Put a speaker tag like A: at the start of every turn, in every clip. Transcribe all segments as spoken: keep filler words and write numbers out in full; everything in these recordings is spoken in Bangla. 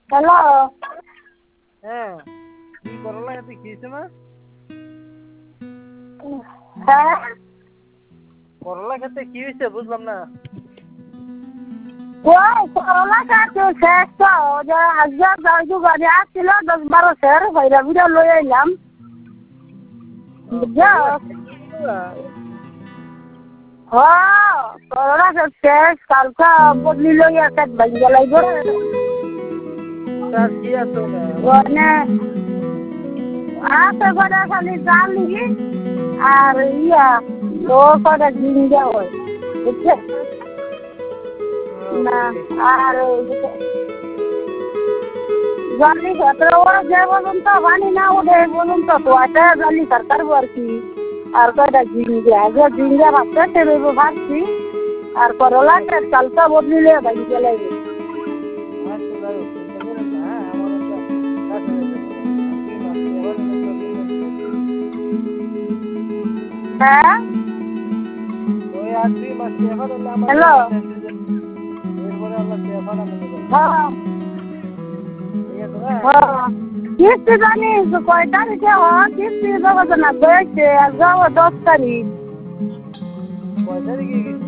A: হ্যালো।
B: হ্যাঁ, কি করলা এতে কি হয়েছে মা?
A: হ্যাঁ,
B: করলা খেতে কি হয়েছে বুঝলাম না।
A: ওই করলা গাছ শেষ তো যে আজকে যাইজু গাড়ি আসছিল দশ বারো সের ভাইরা ভিড়া লই আইলাম। হ্যাঁ, করলা গাছ শেষ কালকা বদলি লই আসে ভাঙ্গা লাগবে।
B: তার কি আছে না?
A: মানে আছে করে খালি জাল নিবি আর ইয়া ও করে জিঙ্গা হয় বুঝছে না। আর জালি ক্ষেত্রে ওরা যে বলুন তো পানি না উঠে বলুন তো তো আছে জালি সরকার আর কি আর কয়টা ঝিঙ্গে আগে ঝিঙ্গে ভাবতে সেরইব ভাবছি আর করলা কালকা বদলিলে ভাঙ্গে লাগবে।
B: আচ্ছা যাই হোক, চিন্তা করেন না। হ্যাঁ, আমার একটা কাজ হয়ে গেছে। দুই মাস এবার
A: হ্যাঁ,
B: ওই আর দুই মাস এবার হলে আমার
A: হ্যালো।
B: এরপরে আল্লাহ এবার আমি নেবেন।
A: হ্যাঁ
B: ঠিক আছে না?
A: হ্যাঁ, কিস্তি জানিস কয় তারিখে হয় কিস্তি জমা না হয়েছে আর যাবো দশ তারিখ।
B: কয় তারিখে গেছি?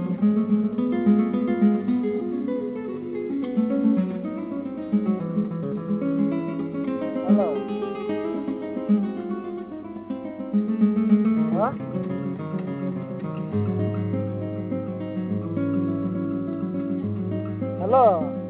B: হ্যালো, হ্যাঁ, হ্যালো।